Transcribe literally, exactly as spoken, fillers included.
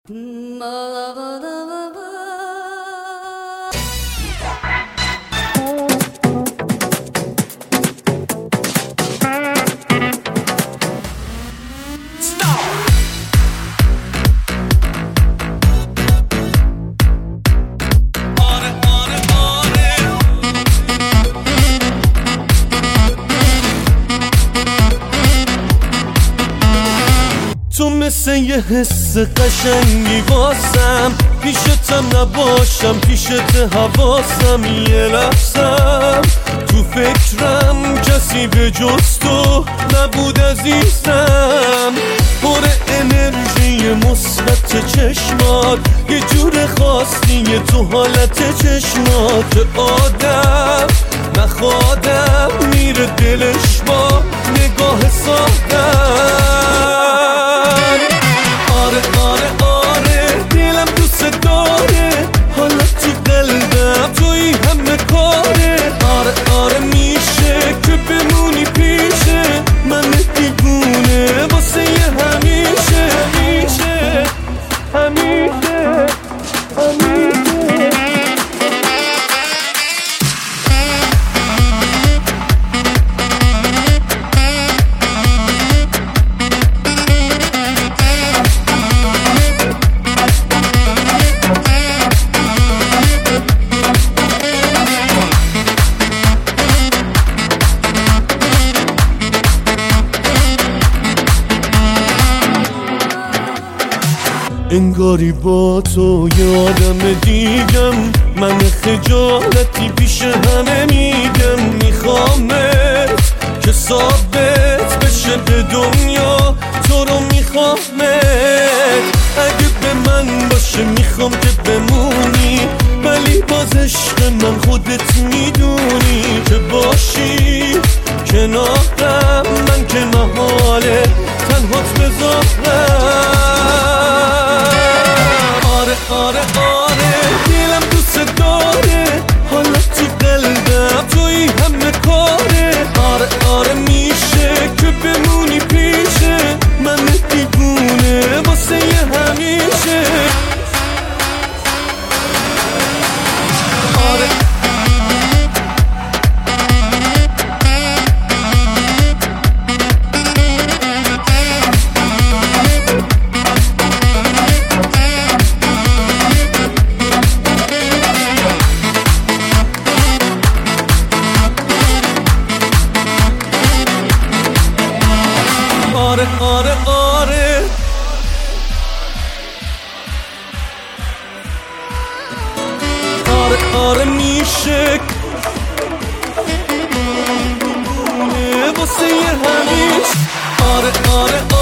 تو مثل یه حس قشنگی واسم، پیشتم نباشم پیشت حواسم، یه لحظم تو فکرم کسی به جز تو نبود عزیزم. پر انرژی مثبت چشمات، یه جور خاصیه تو حالت چشمات. آدم نخوادم میره دلش با نگاه سادم. آره آره آره دلم دوست داره، حالا تو قلبم توی همه کاره. آره آره میشه که بمونی پیشه من دیوونه واسه یه همیشه همیشه همیشه همیشه. انگاری با تو یادم دیگم، من خجالتی پیش همه میگم. میخوامت که ثابت بشه به دنیا تو رو میخوامت. اگه به من باشه میخوام که بمونی، ولی باز عشق من خودت میدونی که باشی کنارم. من که محاله تنهات بذارم. آره آره دلم دوست داره، حالا تو قلبم توی همه کاره. آره آره میشه که بمونی پیشه من دیوونه واسه یه همیشه. آره آره آره آره آره آره میشه واسه یه همیشه. آره آره